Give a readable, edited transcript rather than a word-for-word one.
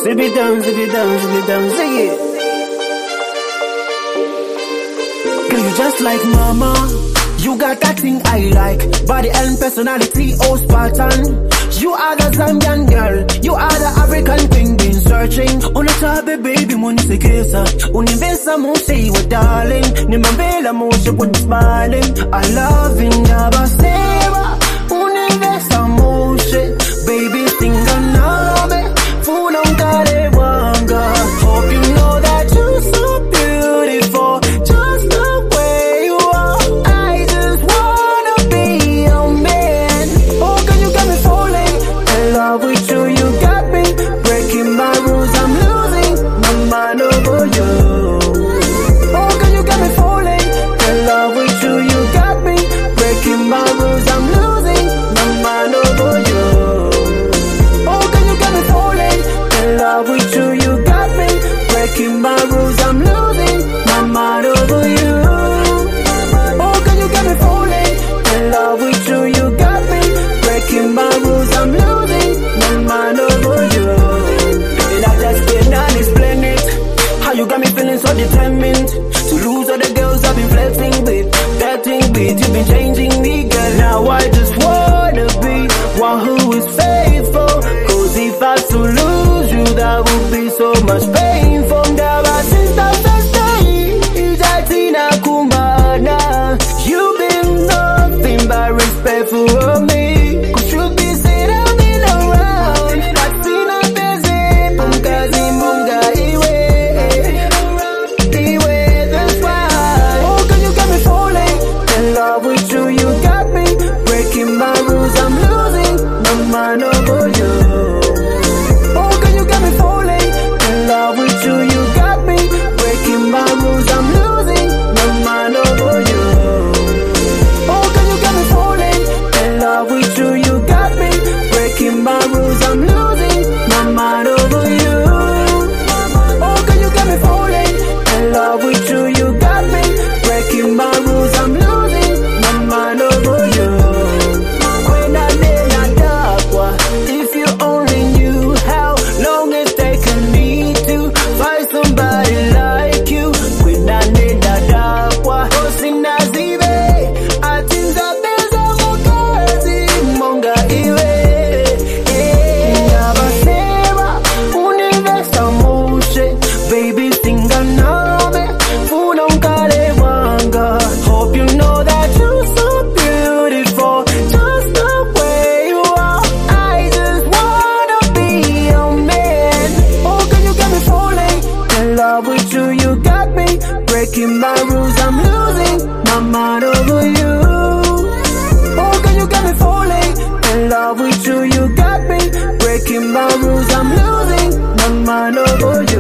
Zip it down, zip it down, zip it down, zig it. Girl, you just like mama. You got that thing I like. Body and personality, oh Spartan. You are the Zambian girl. You are the African thing been searching. Unatabe baby money sekesa. Univesa mo say you darling. Nimambela mo she put smiling. I love in Nabaseva. Univesa mo she. Baby singa name. Funa unkare wanga. Hope you know that you're so beautiful. Just the way you are. I just wanna be your man. Oh, can you get me falling? In love with you, you got me. Breaking my rules, I'm losing my mind over you. Oh, can you get me falling? In love with you, you got me. Breaking my rules, I'm losing my mind over you. Oh, can you get me falling? In love with you, you got me. Breaking my rules, I'm losing my mind over you. Oh, can you get me falling? In love with you, you got me. Breaking my rules, I'm losing my mind over you. And I just cannot explain it. How you got me feeling so determined to lose all the girls I've been flirting with, flirting with. You've been changing me, girl. Now I just wanna be one who is faithful. Cause if I to lose you, that would be so much painful. Never since that first day, Jatina Kumana, you've been nothing but respectful of me. Cause you be sitting me around, like Sina Beze, Punkazi Munga Iwe, that's why. Oh, can you get me falling? In love with you, you got me. Breaking my rules, I'm losing my mind over you. Oh, can you get me falling? In love with you, you got me. Breaking my rules, I'm losing my mind over you. Oh, can you get me falling? In love with you, you got me. Breaking my rules, I'm losing my mind over you. Oh, can you get me falling? In love with you, you got me. Breaking my rules, I'm losing my mind over you. When I did not dark, if you only knew how long it's taken me to find somebody like you. When I did not dark, Osinazive, Atinza Beza Mokazi, Monga Iwe, Nabaseva, Univesa Moshe, baby singa name, Funa unkare wanga. Hope you know that you're so beautiful, just the way you are. I just wanna be your man. Oh, can you get me falling? In love with you, you got me. Breaking my rules, I'm losing my mind over you. Oh, can you get me falling? In love with you, you got me. Breaking my rules, I'm losing my mind over you.